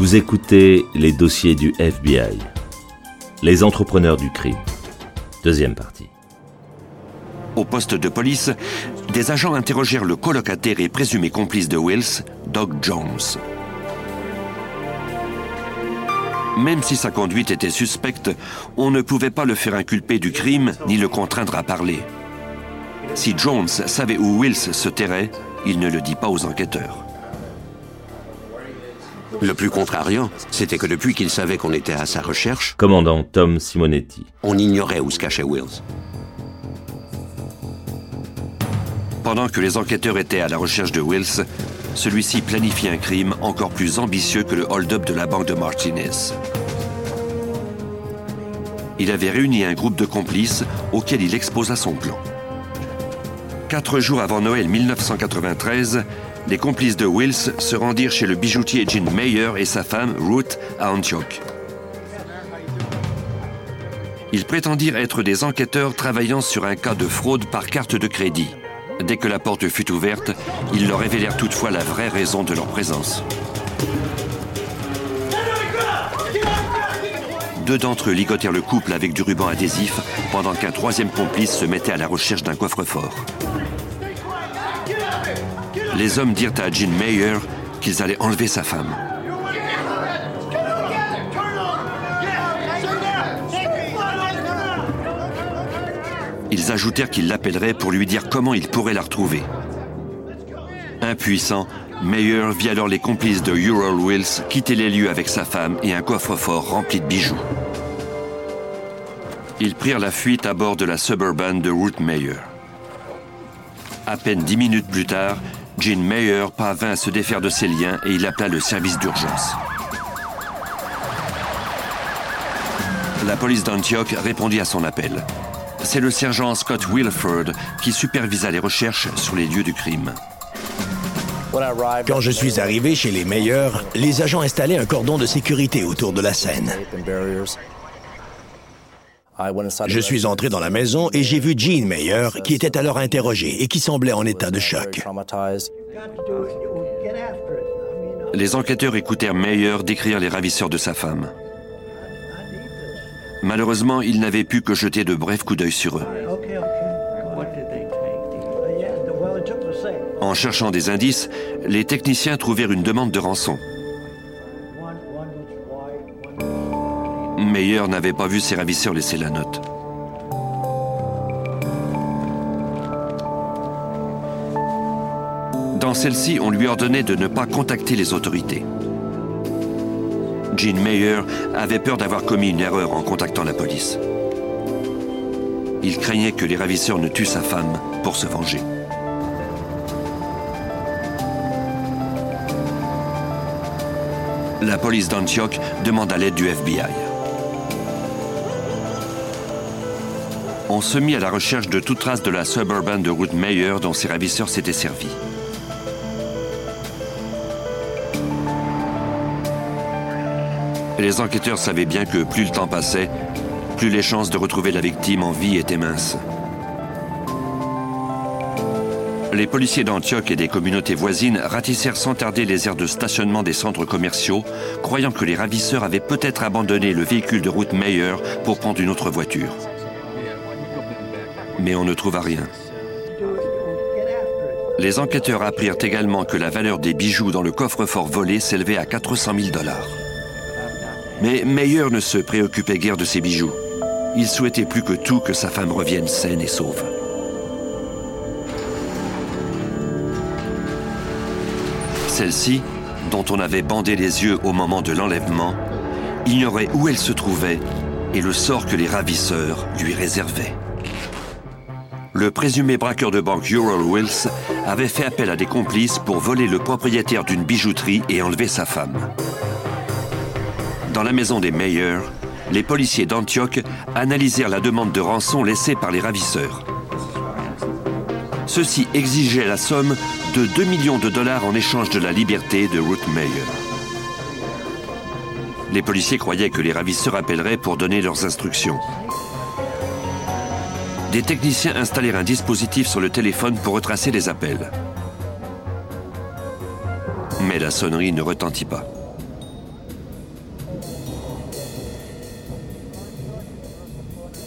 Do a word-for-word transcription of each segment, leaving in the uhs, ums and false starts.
Vous écoutez les dossiers du F B I. Les entrepreneurs du crime. Deuxième partie. Au poste de police, des agents interrogèrent le colocataire et présumé complice de Wills, Doug Jones. Même si sa conduite était suspecte, on ne pouvait pas le faire inculper du crime ni le contraindre à parler. Si Jones savait où Wills se terrait, il ne le dit pas aux enquêteurs. Le plus contrariant, c'était que depuis qu'il savait qu'on était à sa recherche, Commandant Tom Simonetti. on ignorait où se cachait Wills. Pendant que les enquêteurs étaient à la recherche de Wills, celui-ci planifiait un crime encore plus ambitieux que le hold-up de la banque de Martinez. Il avait réuni un groupe de complices auquel il exposa son plan. Quatre jours avant Noël mille neuf cent quatre-vingt-treize, les complices de Wills se rendirent chez le bijoutier Gene Mayer et sa femme Ruth à Antioch. Ils prétendirent être des enquêteurs travaillant sur un cas de fraude par carte de crédit. Dès que la porte fut ouverte, ils leur révélèrent toutefois la vraie raison de leur présence. Deux d'entre eux ligotèrent le couple avec du ruban adhésif pendant qu'un troisième complice se mettait à la recherche d'un coffre-fort. Les hommes dirent à Gene Mayer qu'ils allaient enlever sa femme. Ils ajoutèrent qu'ils l'appelleraient pour lui dire comment il pourrait la retrouver. Impuissant, Mayer vit alors les complices de Ural Wills quitter les lieux avec sa femme et un coffre-fort rempli de bijoux. Ils prirent la fuite à bord de la Suburban de Ruth Mayer. À peine dix minutes plus tard, Gene Mayer parvint à se défaire de ses liens et il appela le service d'urgence. La police d'Antioch répondit à son appel. C'est le sergent Scott Wilford qui supervisa les recherches sur les lieux du crime. Quand je suis arrivé chez les Mayer, les agents installaient un cordon de sécurité autour de la scène. Je suis entré dans la maison et j'ai vu Gene Mayer, qui était alors interrogé et qui semblait en état de choc. Les enquêteurs écoutèrent Mayer décrire les ravisseurs de sa femme. Malheureusement, ils n'avaient pu que jeter de brefs coups d'œil sur eux. En cherchant des indices, les techniciens trouvèrent une demande de rançon. Mayer n'avait pas vu ses ravisseurs laisser la note. Dans celle-ci, on lui ordonnait de ne pas contacter les autorités. Gene Mayer avait peur d'avoir commis une erreur en contactant la police. Il craignait que les ravisseurs ne tuent sa femme pour se venger. La police d'Antioch demanda l'aide du F B I. On se mit à la recherche de toute trace de la Suburban de Ruth Mayer dont ses ravisseurs s'étaient servis. Les enquêteurs savaient bien que plus le temps passait, plus les chances de retrouver la victime en vie étaient minces. Les policiers d'Antioch et des communautés voisines ratissèrent sans tarder les aires de stationnement des centres commerciaux, croyant que les ravisseurs avaient peut-être abandonné le véhicule de Ruth Mayer pour prendre une autre voiture. Mais on ne trouva rien. Les enquêteurs apprirent également que la valeur des bijoux dans le coffre-fort volé s'élevait à quatre cent mille dollars. Mais Mayer ne se préoccupait guère de ses bijoux. Il souhaitait plus que tout que sa femme revienne saine et sauve. Celle-ci, dont on avait bandé les yeux au moment de l'enlèvement, ignorait où elle se trouvait et le sort que les ravisseurs lui réservaient. Le présumé braqueur de banque Ural Wills avait fait appel à des complices pour voler le propriétaire d'une bijouterie et enlever sa femme. Dans la maison des Mayer, les policiers d'Antioch analysèrent la demande de rançon laissée par les ravisseurs. Ceux-ci exigeaient la somme de deux millions de dollars en échange de la liberté de Ruth Mayer. Les policiers croyaient que les ravisseurs appelleraient pour donner leurs instructions. Des techniciens installèrent un dispositif sur le téléphone pour retracer les appels. Mais la sonnerie ne retentit pas.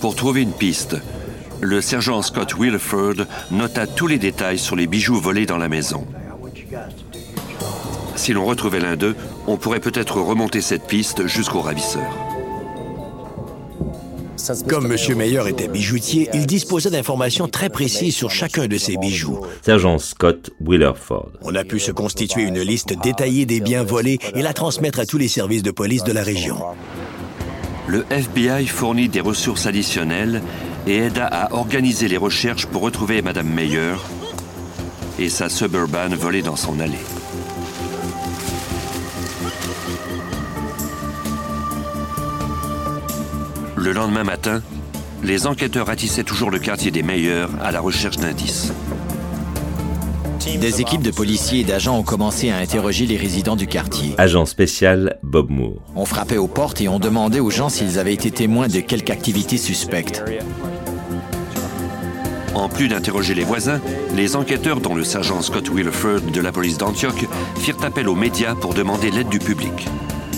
Pour trouver une piste, le sergent Scott Willeford nota tous les détails sur les bijoux volés dans la maison. Si l'on retrouvait l'un d'eux, on pourrait peut-être remonter cette piste jusqu'au ravisseur. Comme M. Meyer était bijoutier, il disposait d'informations très précises sur chacun de ses bijoux. Sergent Scott Willeford. On a pu se constituer une liste détaillée des biens volés et la transmettre à tous les services de police de la région. Le F B I fournit des ressources additionnelles et aida à organiser les recherches pour retrouver Madame Meyer et sa Suburban volée dans son allée. Le lendemain matin, les enquêteurs ratissaient toujours le quartier des Meyer à la recherche d'indices. Des équipes de policiers et d'agents ont commencé à interroger les résidents du quartier. Agent spécial Bob Moore. On frappait aux portes et on demandait aux gens s'ils avaient été témoins de quelque activité suspecte. En plus d'interroger les voisins, les enquêteurs, dont le sergent Scott Willeford de la police d'Antioch, firent appel aux médias pour demander l'aide du public.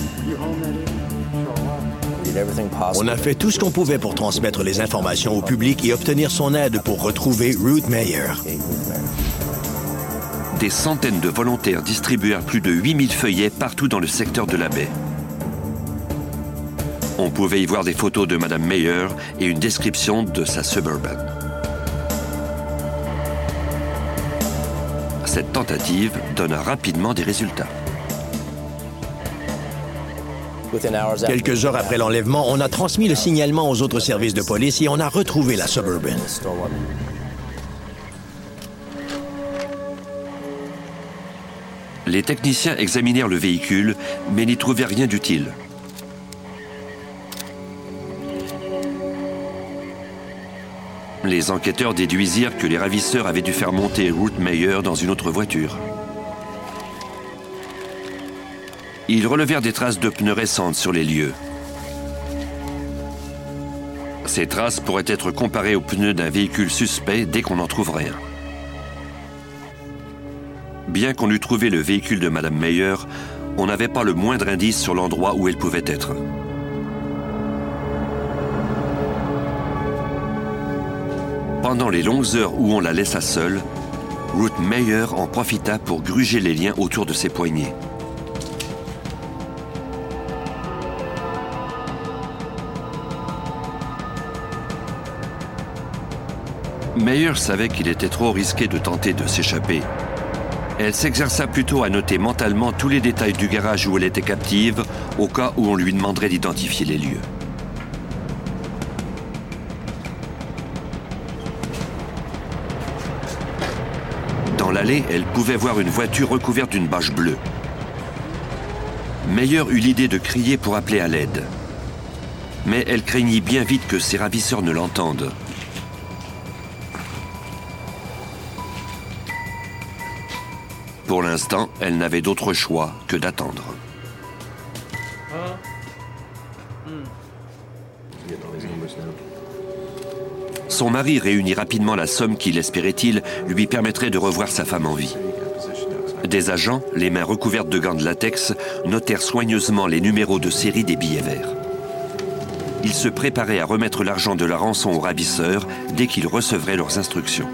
On a fait tout ce qu'on pouvait pour transmettre les informations au public et obtenir son aide pour retrouver Ruth Meyer. Des centaines de volontaires distribuèrent plus de huit mille feuillets partout dans le secteur de la baie. On pouvait y voir des photos de Madame Meyer et une description de sa Suburban. Cette tentative donna rapidement des résultats. Quelques heures après l'enlèvement, on a transmis le signalement aux autres services de police et on a retrouvé la Suburban. Les techniciens examinèrent le véhicule, mais n'y trouvèrent rien d'utile. Les enquêteurs déduisirent que les ravisseurs avaient dû faire monter Ruth Meyer dans une autre voiture. Ils relevèrent des traces de pneus récentes sur les lieux. Ces traces pourraient être comparées aux pneus d'un véhicule suspect dès qu'on en trouverait un. Bien qu'on eût trouvé le véhicule de Madame Meyer, on n'avait pas le moindre indice sur l'endroit où elle pouvait être. Pendant les longues heures où on la laissa seule, Ruth Meyer en profita pour gruger les liens autour de ses poignets. Meyer savait qu'il était trop risqué de tenter de s'échapper. Elle s'exerça plutôt à noter mentalement tous les détails du garage où elle était captive, au cas où on lui demanderait d'identifier les lieux. Dans l'allée, elle pouvait voir une voiture recouverte d'une bâche bleue. Meyer eut l'idée de crier pour appeler à l'aide. Mais elle craignit bien vite que ses ravisseurs ne l'entendent. Pour l'instant, elle n'avait d'autre choix que d'attendre. Son mari réunit rapidement la somme qu'il, espérait-il, lui permettrait de revoir sa femme en vie. Des agents, les mains recouvertes de gants de latex, notèrent soigneusement les numéros de série des billets verts. Ils se préparaient à remettre l'argent de la rançon aux ravisseurs dès qu'ils recevraient leurs instructions.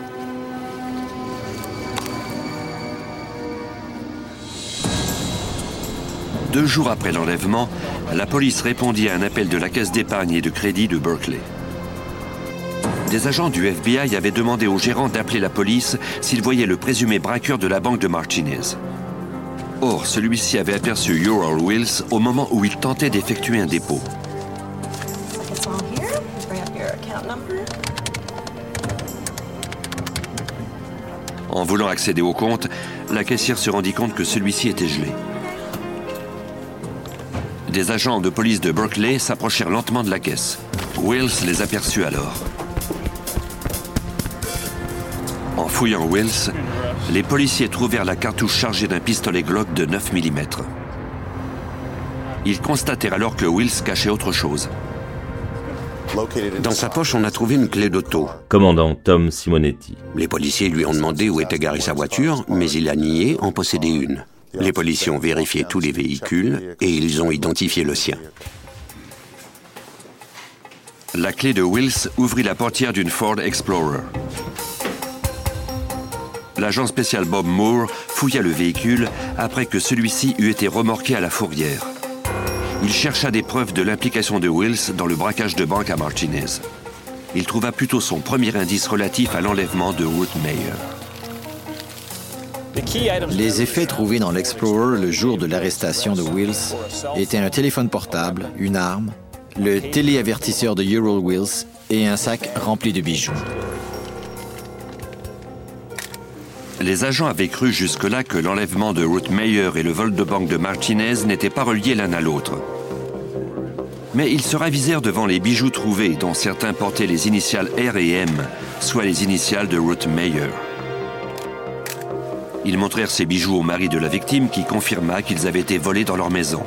Deux jours après l'enlèvement, la police répondit à un appel de la Caisse d'épargne et de crédit de Berkeley. Des agents du F B I avaient demandé au gérant d'appeler la police s'il voyait le présumé braqueur de la banque de Martinez. Or, celui-ci avait aperçu Ural Wills au moment où il tentait d'effectuer un dépôt. En voulant accéder au compte, la caissière se rendit compte que celui-ci était gelé. Des agents de police de Berkeley s'approchèrent lentement de la caisse. Wills les aperçut alors. En fouillant Wills, les policiers trouvèrent la cartouche chargée d'un pistolet Glock de neuf millimètres. Ils constatèrent alors que Wills cachait autre chose. Dans sa poche, on a trouvé une clé d'auto. Commandant Tom Simonetti. Les policiers lui ont demandé où était garée sa voiture, mais il a nié en posséder une. Les policiers ont vérifié tous les véhicules et ils ont identifié le sien. La clé de Wills ouvrit la portière d'une Ford Explorer. L'agent spécial Bob Moore fouilla le véhicule après que celui-ci eut été remorqué à la fourrière. Il chercha des preuves de l'implication de Wills dans le braquage de banque à Martinez. Il trouva plutôt son premier indice relatif à l'enlèvement de Ruth Meyer. Les effets trouvés dans l'Explorer le jour de l'arrestation de Wills étaient un téléphone portable, une arme, le téléavertisseur de Ural Wills et un sac rempli de bijoux. Les agents avaient cru jusque-là que l'enlèvement de Ruth Meyer et le vol de banque de Martinez n'étaient pas reliés l'un à l'autre. Mais ils se ravisèrent devant les bijoux trouvés, dont certains portaient les initiales R et M, soit les initiales de Ruth Meyer. Ils montrèrent ces bijoux au mari de la victime qui confirma qu'ils avaient été volés dans leur maison.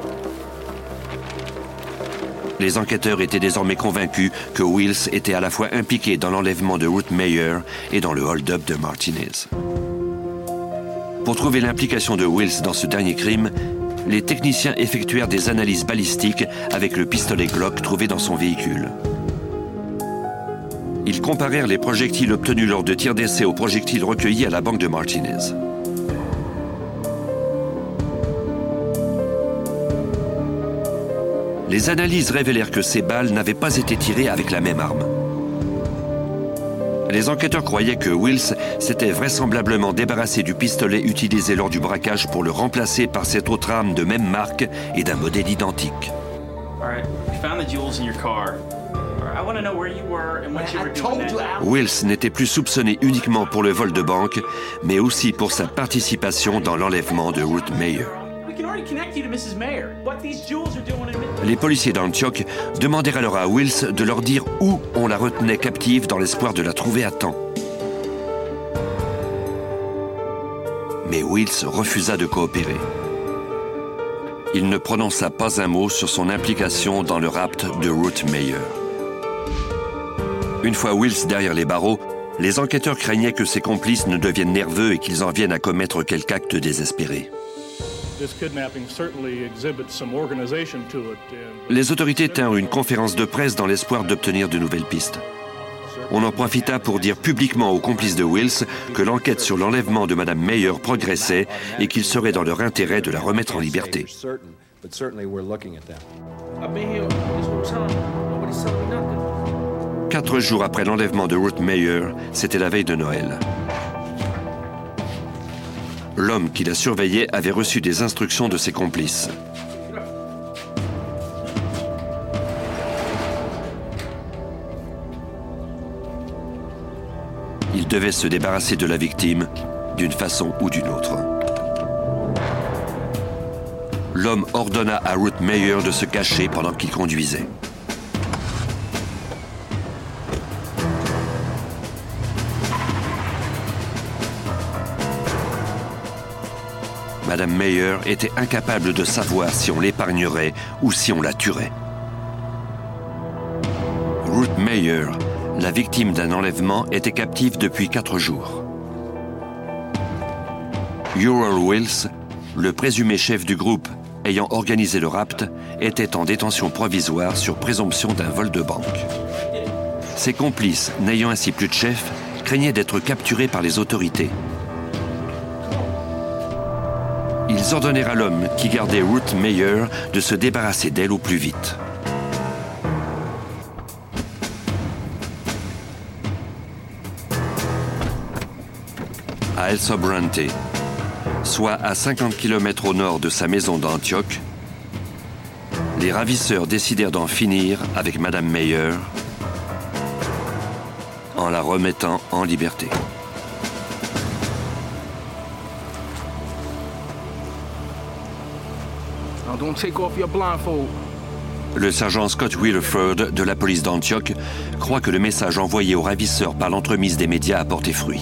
Les enquêteurs étaient désormais convaincus que Wills était à la fois impliqué dans l'enlèvement de Ruth Meyer et dans le hold-up de Martinez. Pour trouver l'implication de Wills dans ce dernier crime, les techniciens effectuèrent des analyses balistiques avec le pistolet Glock trouvé dans son véhicule. Ils comparèrent les projectiles obtenus lors de tirs d'essai aux projectiles recueillis à la banque de Martinez. Les analyses révélèrent que ces balles n'avaient pas été tirées avec la même arme. Les enquêteurs croyaient que Wills s'était vraisemblablement débarrassé du pistolet utilisé lors du braquage pour le remplacer par cette autre arme de même marque et d'un modèle identique. Wills n'était plus soupçonné uniquement pour le vol de banque, mais aussi pour sa participation dans l'enlèvement de Ruth Meyer. Les policiers d'Antioch demandèrent alors à Wills de leur dire où on la retenait captive dans l'espoir de la trouver à temps. Mais Wills refusa de coopérer. Il ne prononça pas un mot sur son implication dans le rapt de Ruth Meyer. Une fois Wills derrière les barreaux, les enquêteurs craignaient que ses complices ne deviennent nerveux et qu'ils en viennent à commettre quelque acte désespéré. Les autorités tinrent une conférence de presse dans l'espoir d'obtenir de nouvelles pistes. On en profita pour dire publiquement aux complices de Wills que l'enquête sur l'enlèvement de Mme Meyer progressait et qu'il serait dans leur intérêt de la remettre en liberté. Quatre jours après l'enlèvement de Ruth Meyer, c'était la veille de Noël. L'homme qui la surveillait avait reçu des instructions de ses complices. Il devait se débarrasser de la victime d'une façon ou d'une autre. L'homme ordonna à Ruth Meyer de se cacher pendant qu'il conduisait. Madame Meyer était incapable de savoir si on l'épargnerait ou si on la tuerait. Ruth Meyer, la victime d'un enlèvement, était captive depuis quatre jours. Ural Wills, le présumé chef du groupe ayant organisé le rapt, était en détention provisoire sur présomption d'un vol de banque. Ses complices, n'ayant ainsi plus de chef, craignaient d'être capturés par les autorités. Ils ordonnèrent à l'homme qui gardait Ruth Meyer de se débarrasser d'elle au plus vite. À El Sobrante, soit à cinquante kilomètres au nord de sa maison d'Antioch, les ravisseurs décidèrent d'en finir avec Madame Meyer en la remettant en liberté. Le sergent Scott Willeford de la police d'Antioch croit que le message envoyé aux ravisseurs par l'entremise des médias a porté fruit.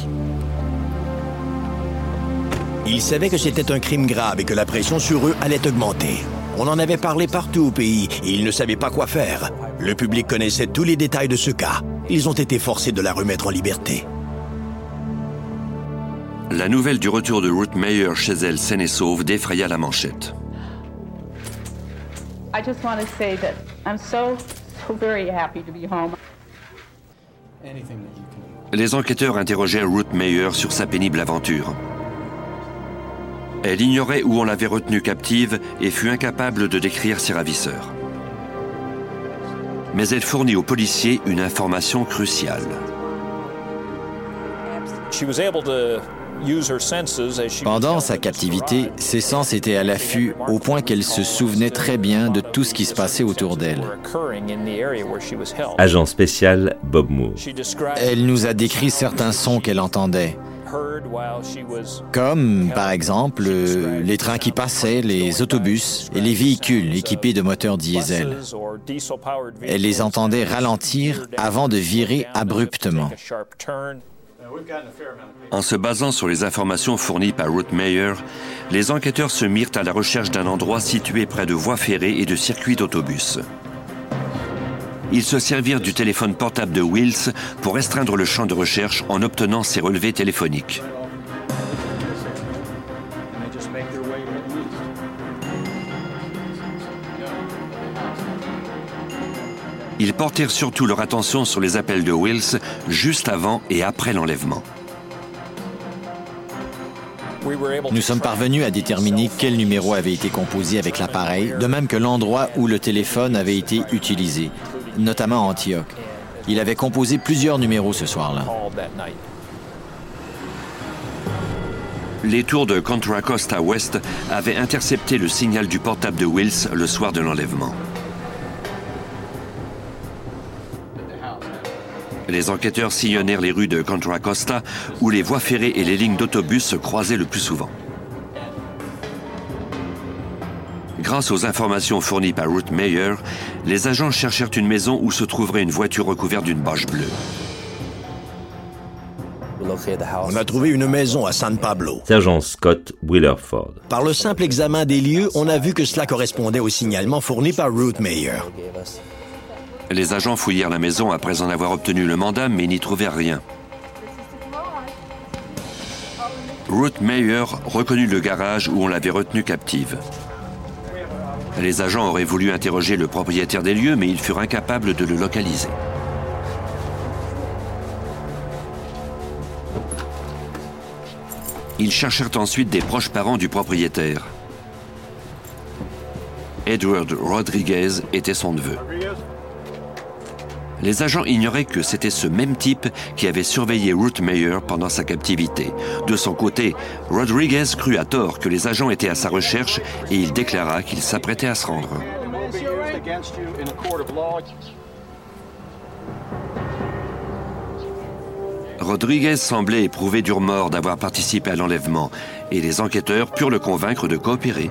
Ils savaient que c'était un crime grave et que la pression sur eux allait augmenter. On en avait parlé partout au pays et ils ne savaient pas quoi faire. Le public connaissait tous les détails de ce cas. Ils ont été forcés de la remettre en liberté. La nouvelle du retour de Ruth Meyer chez elle saine et sauve défraya la manchette. I just want to say that I'm so Les enquêteurs interrogèrent Ruth Meyer sur sa pénible aventure. Elle ignorait où on l'avait retenue captive et fut incapable de décrire ses ravisseurs. Mais elle fournit aux policiers une information cruciale. Pendant sa captivité, ses sens étaient à l'affût au point qu'elle se souvenait très bien de tout ce qui se passait autour d'elle. Agent spécial Bob Moore. Elle nous a décrit certains sons qu'elle entendait, comme, par exemple, euh, les trains qui passaient, les autobus et les véhicules équipés de moteurs diesel. Elle les entendait ralentir avant de virer abruptement. En se basant sur les informations fournies par Ruth Meyer, les enquêteurs se mirent à la recherche d'un endroit situé près de voies ferrées et de circuits d'autobus. Ils se servirent du téléphone portable de Wills pour restreindre le champ de recherche en obtenant ses relevés téléphoniques. Ils portèrent surtout leur attention sur les appels de Wills juste avant et après l'enlèvement. Nous sommes parvenus à déterminer quel numéro avait été composé avec l'appareil, de même que l'endroit où le téléphone avait été utilisé, notamment à Antioch. Il avait composé plusieurs numéros ce soir-là. Les tours de Contra Costa West avaient intercepté le signal du portable de Wills le soir de l'enlèvement. Les enquêteurs sillonnèrent les rues de Contra Costa, où les voies ferrées et les lignes d'autobus se croisaient le plus souvent. Grâce aux informations fournies par Ruth Meyer, les agents cherchèrent une maison où se trouverait une voiture recouverte d'une bâche bleue. On a trouvé une maison à San Pablo. Sergent Scott Willerford. Par le simple examen des lieux, on a vu que cela correspondait au signalement fourni par Ruth Meyer. Les agents fouillèrent la maison après en avoir obtenu le mandat, mais n'y trouvèrent rien. Ruth Meyer reconnut le garage où on l'avait retenue captive. Les agents auraient voulu interroger le propriétaire des lieux, mais ils furent incapables de le localiser. Ils cherchèrent ensuite des proches parents du propriétaire. Edward Rodriguez était son neveu. Les agents ignoraient que c'était ce même type qui avait surveillé Ruth Meyer pendant sa captivité. De son côté, Rodriguez crut à tort que les agents étaient à sa recherche et il déclara qu'il s'apprêtait à se rendre. Rodriguez semblait éprouver du remords d'avoir participé à l'enlèvement et les enquêteurs purent le convaincre de coopérer.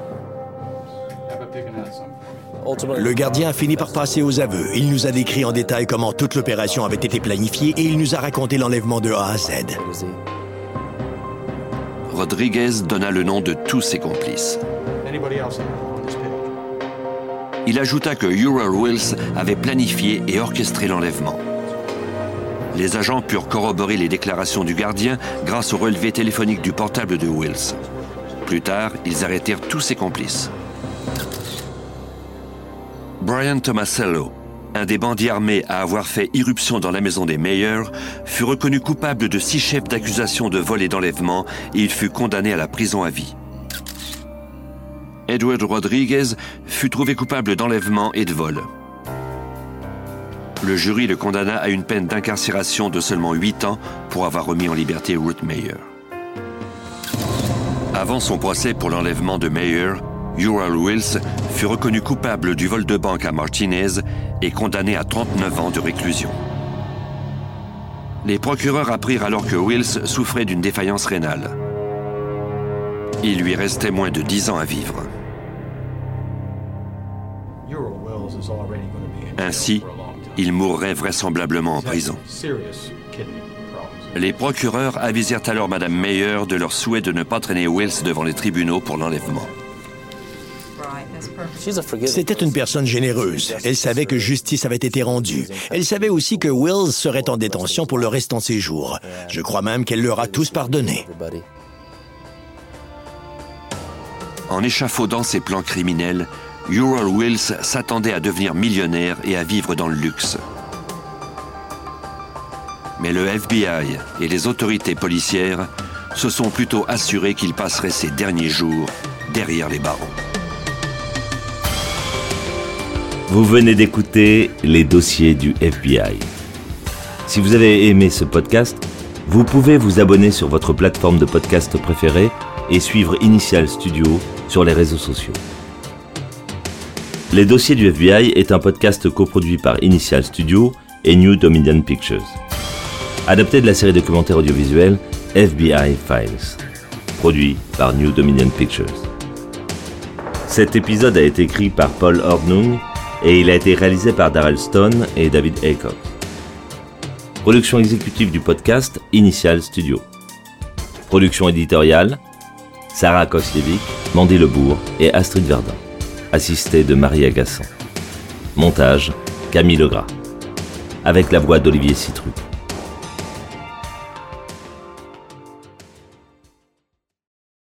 Le gardien a fini par passer aux aveux. Il nous a décrit en détail comment toute l'opération avait été planifiée et il nous a raconté l'enlèvement de A à Z. Rodriguez donna le nom de tous ses complices. Il ajouta que Uriel Wills avait planifié et orchestré l'enlèvement. Les agents purent corroborer les déclarations du gardien grâce au relevé téléphonique du portable de Wills. Plus tard, ils arrêtèrent tous ses complices. Brian Tomasello, un des bandits armés à avoir fait irruption dans la maison des Meyer, fut reconnu coupable de six chefs d'accusation de vol et d'enlèvement et il fut condamné à la prison à vie. Edward Rodriguez fut trouvé coupable d'enlèvement et de vol. Le jury le condamna à une peine d'incarcération de seulement huit ans pour avoir remis en liberté Ruth Meyer. Avant son procès pour l'enlèvement de Meyer, Uriel Wills fut reconnu coupable du vol de banque à Martinez et condamné à trente-neuf ans de réclusion. Les procureurs apprirent alors que Wills souffrait d'une défaillance rénale. Il lui restait moins de dix ans à vivre. Ainsi, il mourrait vraisemblablement en prison. Les procureurs avisèrent alors Madame Meyer de leur souhait de ne pas traîner Wills devant les tribunaux pour l'enlèvement. C'était une personne généreuse. Elle savait que justice avait été rendue. Elle savait aussi que Wills serait en détention pour le restant de ses jours. Je crois même qu'elle leur a tous pardonné. En échafaudant ses plans criminels, Ural Wills s'attendait à devenir millionnaire et à vivre dans le luxe. Mais le F B I et les autorités policières se sont plutôt assurés qu'il passerait ses derniers jours derrière les barreaux. Vous venez d'écouter les dossiers du F B I. Si vous avez aimé ce podcast, vous pouvez vous abonner sur votre plateforme de podcast préférée et suivre Initial Studio sur les réseaux sociaux. Les dossiers du F B I est un podcast coproduit par Initial Studio et New Dominion Pictures. Adapté de la série documentaire audiovisuelle F B I Files, produit par New Dominion Pictures. Cet épisode a été écrit par Paul Ordnung et il a été réalisé par Darrell Stone et David Aycock. Production exécutive du podcast Initial Studio. Production éditoriale Sarah Kosjevic, Mandy Lebourg et Astrid Verdun. Assisté de Marie Agassan. Montage, Camille Legras. Avec la voix d'Olivier Citruc.